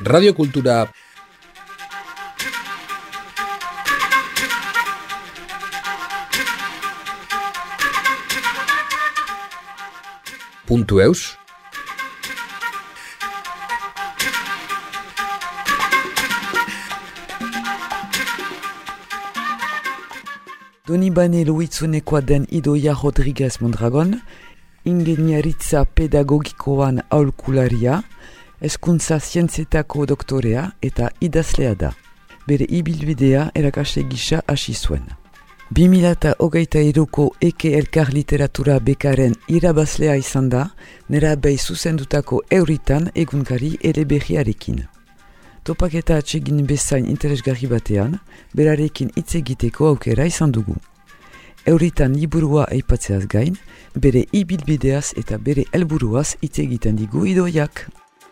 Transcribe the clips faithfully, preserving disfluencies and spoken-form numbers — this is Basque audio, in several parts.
Radiokultura puntu eus Donibane Loitzunekoa den Idoia Rodriguez Mondragon, ingeniaritza pedagogikoan aholkularia, hezkuntza zientzietako doktorea eta idazlea da. Bere ibilbidea erakasle gisa hasi zuen. bi mila hogeita hiruko Eke Elkar Literatura Bekaren irabazlea izan da, nerabei zuzendutako Euritan egunkari eleberriarekin. Topaketa atsegin bezain interesgarri batean, berarekin hitz egiteko aukera izan dugu. Euritan liburua aipatzeaz gain, bere ibilbideaz eta bere helburuaz hitz egiten digu Idoiak.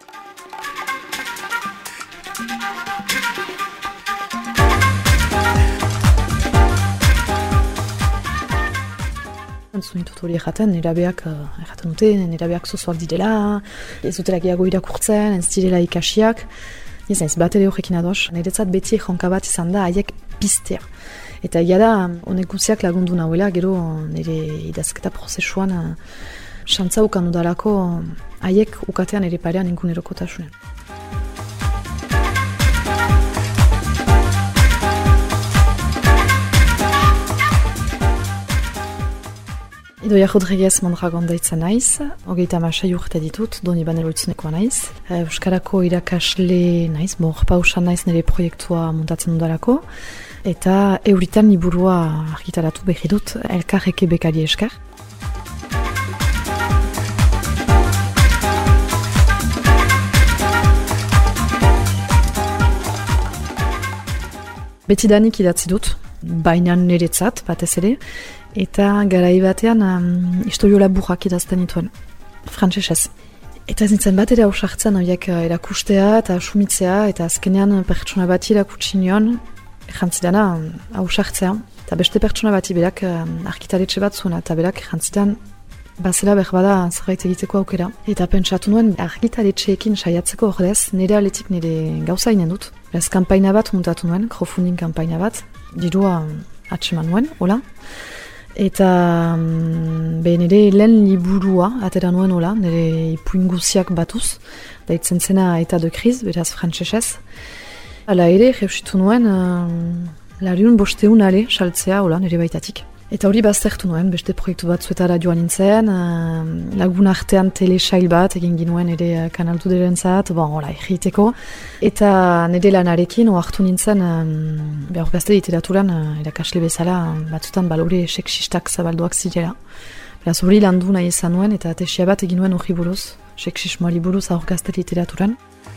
Entzun ditut hori erraten, nerabeak erraten dute, nerabeak zozoak direla, ez dutela gehiago irakurtzen, ez direla ikasiak. Ez naiz, bat ere horrekin ados, niretzat beti erronka bat izan da haiek piztea. Eta egia da, honek guziak lagundu nahuela, gero nire idazketa prozesuan xantza ukan udalako haiek ukatean ere parean inkun erokotasunen. Idoia Rodriguez Mondragon daitzen naiz, hogeita hamasei urte ditut, Donibane Loitzunekoa naiz. Euskarako irakasle naiz, bor pausan naiz nire proiektua montatzen dudalako, eta Euritan liburua argitaratu berri dut, Elkar Eke Bekari esker. Betidanik idatzi dut, baina niretzat, batez ere, eta garai batean um, historio laburrak idazten dituen, frantsesez. Eta ez nintzen bat ere hausartzen horiek erakustea eta sumitzea, eta azkenean pertsona bati erakutsi nion, jantzidana hausartzea. Eta beste pertsona bati berak arkitaretxe bat zuena, eta berak jantzidan bazela berbada zerbait egiteko aukera. Eta pentsatu nuen argitaretxeekin saiatzeko ordez, nire aletik nire gauza inen dut. Beraz, kanpaina bat muntatu nuen, crowdfunding kanpaina bat, dirua atseman nuen, hola. Eta be nire lehen liburua atera nuen hola, nire ipuin guziak batuz, daitzen zena eta de kriz, beraz frantsesez. Hala ere, reusitu nuen, uh, lariun bosteun ale saltzea hola, nire baitatik. Eta hori baztertu nuen, beste proiektu batzuetara joan nintzen, uh, lagun artean telesail bat, egin ginuen ere kanaltu derentzat, bon, hola, egiteko. Eta nire lanarekin, oartu nintzen, um, behar gazte literaturan, uh, erakasle bezala, batzutan balore seksistak zabalduak zirela. Beraz hori landu nahi izan nuen, eta tesia bat egin nuen hori buruz, seksismoari buruz aur gazte literaturan.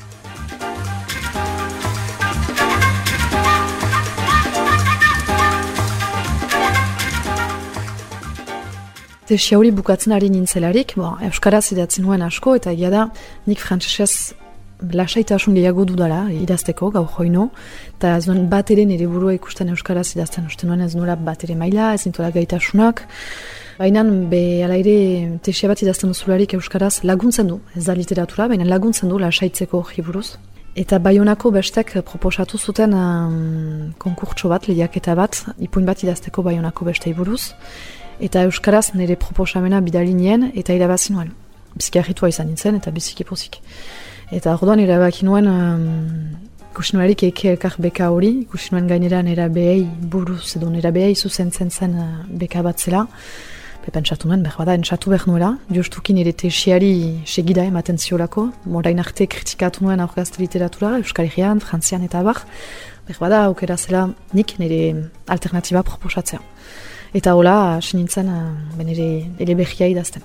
Tesia hori bukatzen ari nintzelarik, bo, euskaraz idatzen nuen asko, eta egia da, nik frantsesez lasaitasun gehiago dudala idazteko, gau joino, eta ez nuen bat ere nire burua ikusten euskaraz idazten, uste nuen ez nuela bat ere maila, ez nintola gaitasunak, baina be ala ere tesia bat idazten duzularik euskaraz laguntzen du, ez da literatura, baina laguntzen du lasaitzeko hori buruz. Eta Baionako bestek proposatu zuten um, konkurtso bat, lehiaketa bat, ipuin bat idazteko Baionako bestei buruz, eta euskaraz nire proposamena bidali nien eta irabazi nuen. Biziki harritua izan nintzen eta biziki pozik. Eta orduan irabaki nuen um, ikusi nuelarik Eke Elkar beka hori, ikusi nuen gainera nera behei buruz edo nera behei zuzentzen zen uh, beka bat zela. Pentsatu nuen, behar bada, entsatu behar nuela, justuki nire tesiari segida ematen ziolako, morain arte kritikatu nuen aurgazte literatura, Euskal Herrian, Frantzian eta abar, behar bada, aukera zela nik nire alternatiba proposatzea. Eta hola, hasi nintzen, ben ere eleberria idazten.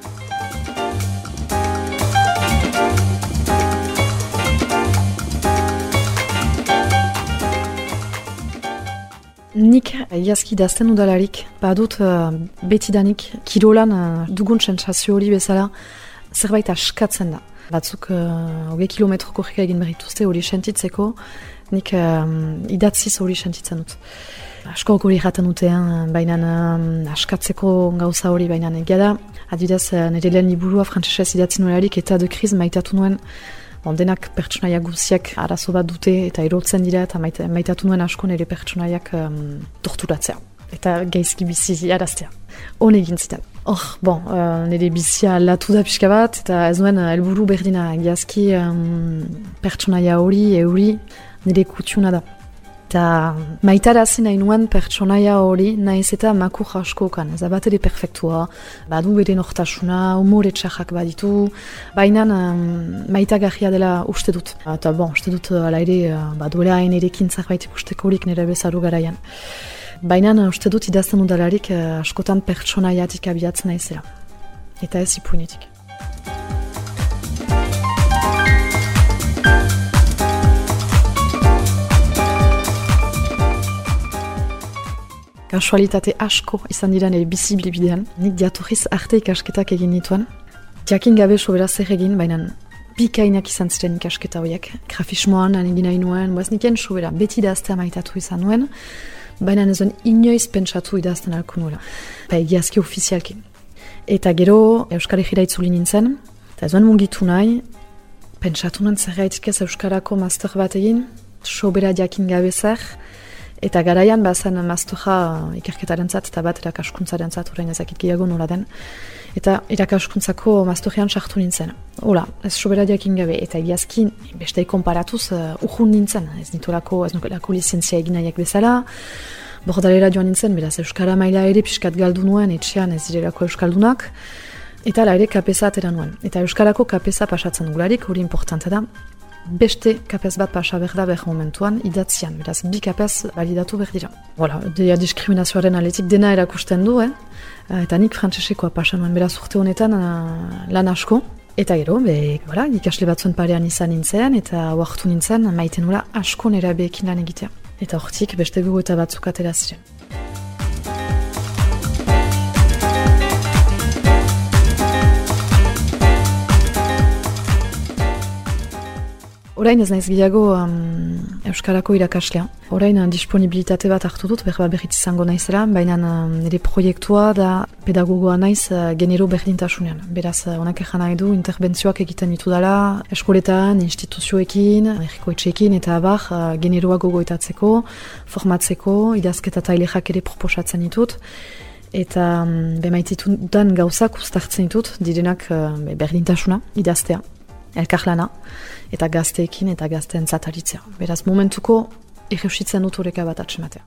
Nik egiazki idazten udalarik, badut uh, betidanik kirolan uh, dugun sentsazio hori bezala zerbait askatzen da. Batzuk uh, hogei kilometro korrika egin berrituzte hori sentitzeko, nik uh, idatziz hori sentitzen dut. Asko hori jaten dutean, baina um, askatzeko gauza hori, baina egia da, adibidez, nire lehen liburua frantsesez idatzen nuelarik eta de kriz maitatu nuen Denak pertsonaia guziak arazo bat dute eta erotzen dira eta maite, maitatu nuen asko nire pertsonaiak um, torturatzea. Eta gaizki bizi araztea. Hone egin zitan. Hor, bon, uh, nire bizia latu da pixka bat, eta ez nuen helburu berdina egiazki um, pertsonaia hori, euri, nire kutxuna da. Eta maitarazi nahi nuen pertsonaia hori nahiz eta makur askokan. Ez da bat ere perfektua, badu bere nortasuna, humore txarrak baditu, baina um, maitagarria dela uste dut. Eta bon, uste dut ala ere, baduela hain erekin zerbait ikusteko horik nire bezaru garaian. Baina uste dut idazten udalarik askotan pertsonaiatik abiatzen naizela. Eta ez ipuinetik. Kasualitate asko izan dira nire bizi bidean. Nik diaturriz arte ikasketak egin nituen. Jakin gabe sobera zer egin, baina bikainak izan ziren ikasketa horiek. Grafismoan egin nahi nuen, boaz niken sobera beti idaztea maitatu izan nuen, baina ez duen inoiz pentsatu idazten alko nuela. Ba, egiazki ofizialki. Eta gero Euskal Herriera itzuli nintzen, eta ez duen mugitu nahi, pentsatu nuen zerraitik ez Euskarako master bat egin, sobera jakin gabe zer, eta garaian bazen masterra ikerketaren zat, eta bat irakaskuntzaren zat, orain ezakit gehiago nola den. Eta irakaskuntzako masterrean sartu nintzen. Hola, ez sobera jakin gabe, eta egiazki bestei konparatuz uh, urrun nintzen. Ez nitolako, ez nukelako lizentzia egin nahiak bezala. Bordalera joan nintzen, beraz Euskara maila ere pixkat galdu nuen, etxean ez direlako Euskaldunak. Eta la ere kapeza atera nuen. Eta Euskarako kapeza pasatzen dugularik, hori importante da. Beste kapez bat pasa behar da behar momentuan idatzian, beraz bi kapez validatu behar dira. Voilà, dea diskriminazioaren aletik dena erakusten du, eh? Eta nik frantsesekoa pasa nuen, beraz urte honetan uh, lan asko. Eta gero, be, voilà, ikasle batzuen parean izan nintzen, eta oartu nintzen, maiten nula asko nera behekin lan egitea. Eta hortik beste gogo eta batzuk atera ziren. Orain ez naiz gehiago um, Euskarako irakaslea. Orain uh, disponibilitate bat hartu dut, berba berriz izango naizela, baina uh, nire proiektua da pedagogoa naiz uh, genero berdintasunean. Beraz, uh, honak egan nahi du, interbentzioak egiten ditu dela, eskoletan, instituzioekin, herriko etxeekin, eta abar, uh, generoa gogoetatzeko, formatzeko, idazketa tailexak ere proposatzen ditut. Eta um, bemaititudan gauzak uztartzen ditut, direnak uh, berdintasuna, idaztea. Elkarlana, eta gazteekin eta gazteen zataritzea. Beraz, momentuko erreusitzen dut horreka bat atxematea.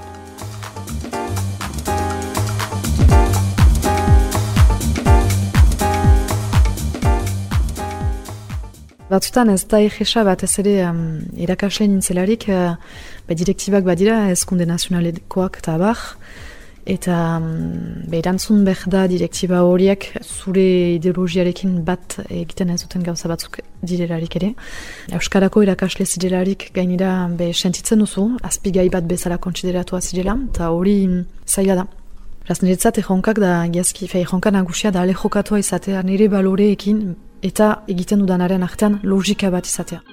Batzutan ez da egesa bat ez ere um, irakasle nintzelarik, uh, ba, direktibak badira, ezkunde nazionalekoak eta abar, eta um, berantzun behar da direktiba horiek zure ideologiarekin bat egiten ez duten gauza batzuk direlarik ere. Euskarako irakasle zirelarik gainera be sentitzen duzu, azpigai bat bezala kontsideratua zirela, eta hori zaila da. Beraz, niretzat erronkak da, giazki, fe, erronka nagusia da ale jokatua izatea nire baloreekin eta egiten dudanaren artean logika bat izatea.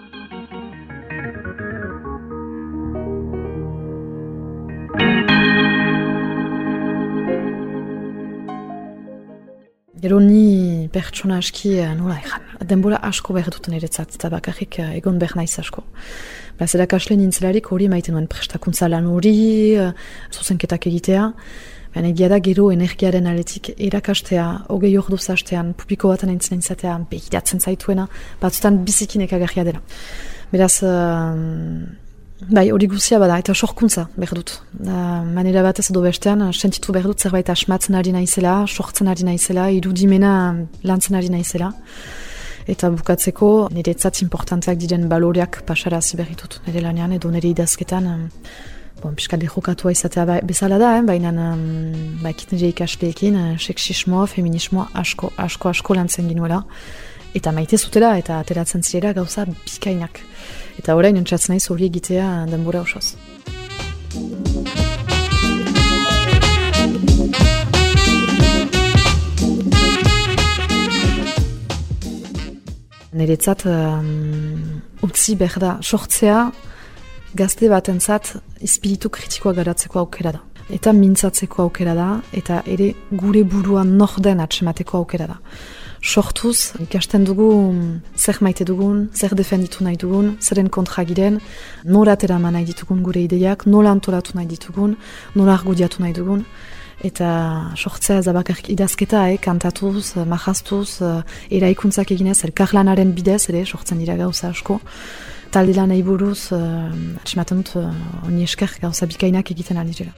Gero ni pertsona aski nola egan, denbora asko behar dut niretzat, eta bakarrik egon behar naiz asko. Beraz, erakasle nintzelarik hori maiten nuen prestakuntza lan hori, zuzenketak egitea, baina egia da gero energiaren aletik erakastea, hogei orduz hastean, publiko batan entzinen izatea, behidatzen zaituena, batzutan bizikin ekagarria dela. Beraz, bai, hori guzia bada, eta sorkuntza behar dut. Da, manera bat ez edo bestean, sentitu behar dut zerbait asmatzen ari naizela, sortzen ari naizela, irudimena lantzen ari naizela. Eta bukatzeko, nire etzatz importanteak diren baloreak pasarazi behar ditut. Nire lanean edo nire idazketan, bon, piskat dejokatua izatea bezala da, eh? Baina um, baikit nire ikasleekin, seksismoa, feminismoa asko, asko, asko lantzen ginuela. Eta maite zutela, eta ateratzen zirela gauza bikainak. Eta orain entzatzen naiz hori egitea denbora osoz. Niretzat um, utzi behar da sortzea gazte batentzat espiritu kritikoa garatzeko aukera da. Eta mintzatzeko aukera da, eta ere gure buruan nor den atsemateko aukera da. sortuz ikasten dugu zer maite dugun, zer defenditu nahi dugun, zeren kontra giren, nola ateraman nahi ditugun gure ideiak, nola antolatu nahi ditugun, nola argudiatu nahi dugun. Eta sortzea ez abakarrik idazketa, eh, kantatuz, mahaztuz, eraikuntzak eginez, elkarlanaren bidez, ere, sortzen dira gauza asko. Talde lan nahi buruz, uh, atxematen dut, uh, oni esker gauza bikainak egiten ari dira.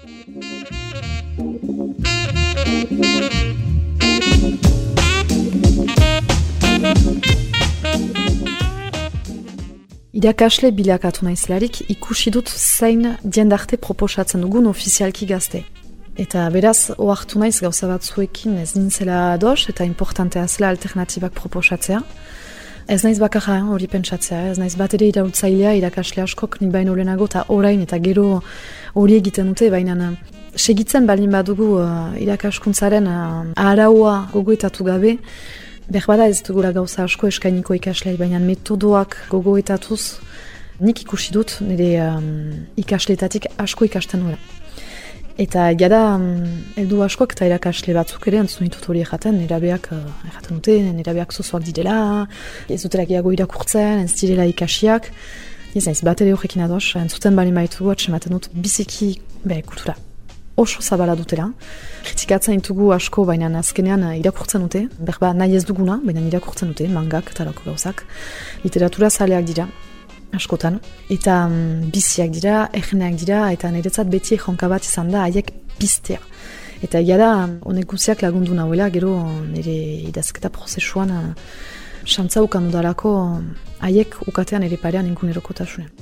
Irakasle bilakatu naizelarik ikusi dut zein diendarte proposatzen dugun ofizialki gazte. Eta beraz, ohartu naiz gauza batzuekin ez nintzela ados eta importantea zela alternatibak proposatzea. Ez naiz bakarra hori pentsatzea, ez naiz bat ere iraultzailea irakasle askok nik baino lehenago eta orain eta gero hori egiten dute, baina segitzen baldin badugu uh, irakaskuntzaren uh, araua gogoetatu gabe, berbada ez dugula gauza asko eskainiko ikaslei, baina metodoak gogoetatuz nik ikusi dut nire um, ikasleetatik asko ikasten duela. Eta jada, heldu askoak eta irakasle batzuk ere entzun ditut hori erraten, nerabeak erraten dute, nerabeak zozoak direla, ez dutela gehiago irakurtzen, ez direla ikasiak. Ez naiz, bat ere horrekin ados, entzuten bali maitugu, atxematen dut biziki, be, kultura oso zabala dutela. Kritikatzen ditugu asko, baina azkenean irakurtzen dute, berba nahi ez duguna, baina irakurtzen dute, mangak eta lako gauzak. Literatura zaleak dira. Askotan, eta um, biziak dira, egeneak dira, eta niretzat beti jonka bat izan da, haiek biztea. Eta egia da, honek guziak lagundu nahuela, gero nire idazketa prozesuan xantza uh, ukan udalako haiek ukatean ere parean ingunerokotasunean.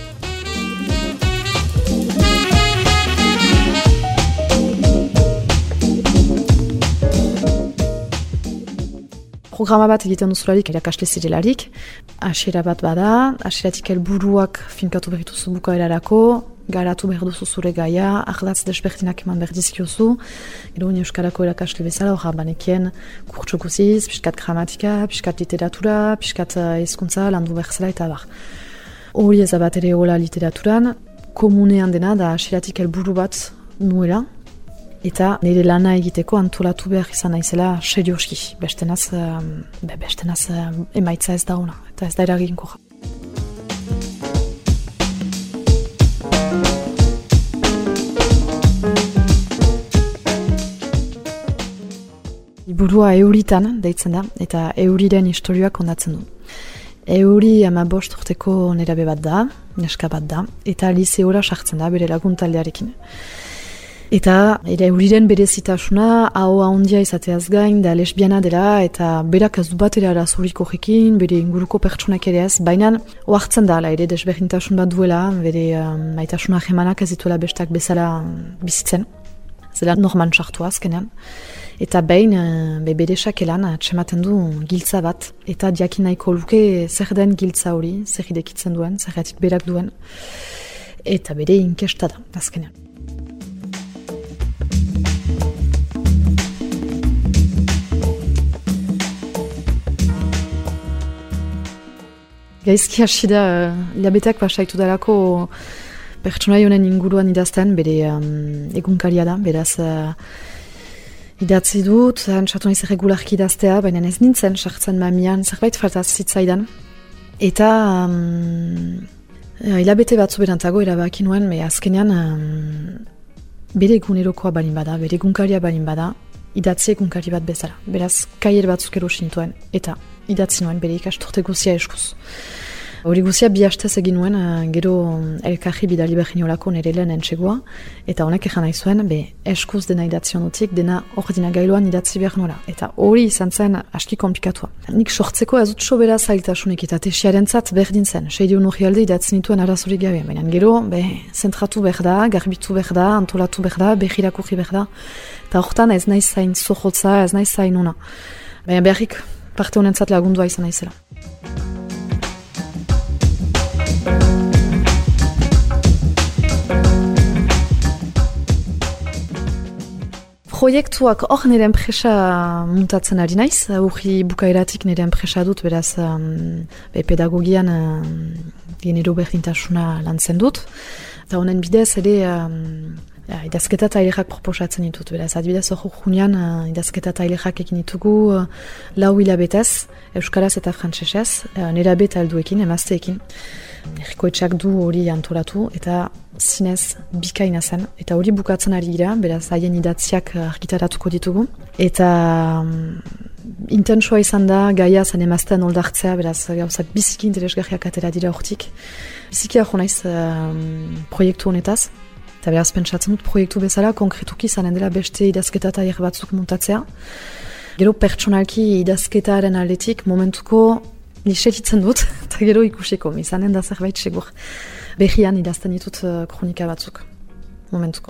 Programa bat egiten duzularik, irakasle zirelarik, hasiera bat bada, hasieratik helburuak finkatu behar duzu bukaerarako, garatu behar duzu zure gaia, ahlatz desberdinak eman behar dizkiozu, gero euskarako irakasle bezala, horra banekien kurtso guziz, piskat gramatika, piskat literatura, piskat hizkuntza landu behar zela eta bar. Hori ez bat ere hola literaturan, komunean dena da hasieratik helburu bat nuela, eta nire lana egiteko antolatu behar izan naizela serioski. Bestenaz, be, bestenaz emaitza ez da ona, eta ez da eraginko. Liburua euritan deitzen da, eta euriren historioak kondatzen du. Euri ama bost urteko nerabe bat da, neska bat da, eta liseora sartzen da bere lagun taldearekin. Eta ere euriren berezitasuna, ahoa ondia izateaz gain, da lesbiana dela, eta berak ez du bat ere arazorik horrekin, bere inguruko pertsonak ere ez, baina ohartzen da, ere desberdintasun bat duela, bere um, maitasuna jemanak ez dituela bestak bezala bizitzen. Zela norman sartu azkenean. Eta behin, be bere sakelan, atxematen du giltza bat, eta diakin nahiko luke zer den giltza hori, zer idekitzen duen, zergatik berak duen, eta bere inkesta da, azkenean. Gaizki hasi da, hilabeteak pasaitu dalako pertsonai honen inguruan idazten, bere um, egunkaria da, beraz uh, idatzi dut, antzatu nahiz erregularki idaztea, baina ez nintzen, sartzen mamian, zerbait faltaz zitzaidan. Eta um, hilabete batzu berantago erabaki nuen, me azkenean um, bere egunerokoa balin bada, bere egunkaria balin bada, idatzi egunkari bat bezala. Beraz, kaier batzuk erosin nituen, eta idatzi nuen bere ikasturte guzia eskuz. Hori guzia bi hastez egin nuen, gero elkarri bidali behin olako nire lehen entxegoa, eta honek egan nahi zuen, be, eskuz dena idatzi honotik, dena ordinagailuan idatzi behar nola. Eta hori izan zen aski komplikatua. Nik sortzeko ez dut sobera zailtasunik, eta tesiaren zat berdin zen, seideun hori alde idatzi nituen arazorik gabe. Baina gero, be, zentratu behar da, garbitu behar da, antolatu behar da, behirakurri behar da, eta horretan ez naiz zain zohotza, ez naiz zain ona. Baina beharrik parte honentzat lagundua izan naizela. Proiektuak hor nire enpresa muntatzen ari naiz, urri bukaeratik nire enpresa dut, beraz um, be, pedagogian um, genero berdintasuna lantzen dut. Eta honen bidez, ere, um, ja, idazketa tailerak proposatzen ditut. Beraz, adibidez, hor junean, uh, idazketa tailerak egin ditugu uh, lau hilabetez, euskaraz eta frantsesez, uh, nerabe eta helduekin, emazteekin. Herrikoetxeak du hori antolatu, eta zinez bikaina zen. Eta hori bukatzen ari gira, beraz, haien idatziak argitaratuko ditugu. Eta um, intensoa izan da, gaia zen emaztean oldartzea, beraz, gauzak biziki interesgarriak atera dira hortik. Biziki aho naiz um, proiektu honetaz. Eta beraz, pentsatzen dut proiektu bezala, konkretuki zanen dela beste idazketa tailer batzuk montatzea. Gero pertsonalki idazketaren aldetik momentuko nisetitzen dut, eta gero ikusiko, izanen da zerbait segur. Behian idazten ditut uh, kronika batzuk, momentuko.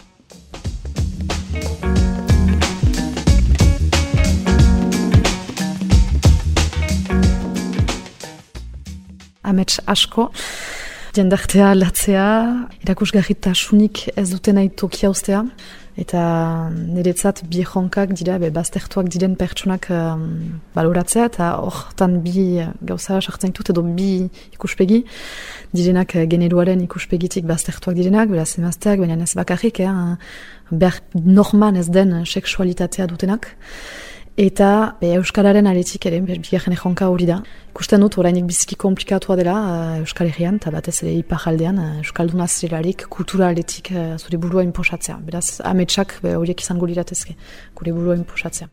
Amets asko, jendartea aldatzea, erakusgarritasunik ez duten nahi tokia ustea, eta niretzat bi jonkak dira, be, baztertuak diren pertsonak um, baloratzea, eta hortan bi gauza sartzen ditut, edo bi ikuspegi, direnak generuaren ikuspegitik baztertuak direnak, beraz emazteak, baina ez bakarrik, eh, behar norman ez den sexualitatea dutenak, eta be, euskararen aretik ere, bigarren jonka hori da. Ikusten dut, orainik biziki komplikatua dela uh, Euskal Herrian, eta batez ere iparaldean, uh, Euskalduna zirelarik, kultura aletik uh, zure burua inposatzea. Beraz, ametsak horiek izango liratezke, gure burua inposatzea.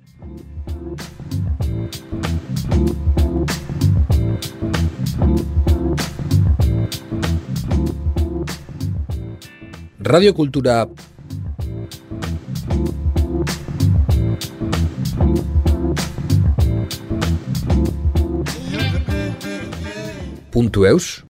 Radio Kultura puntu eus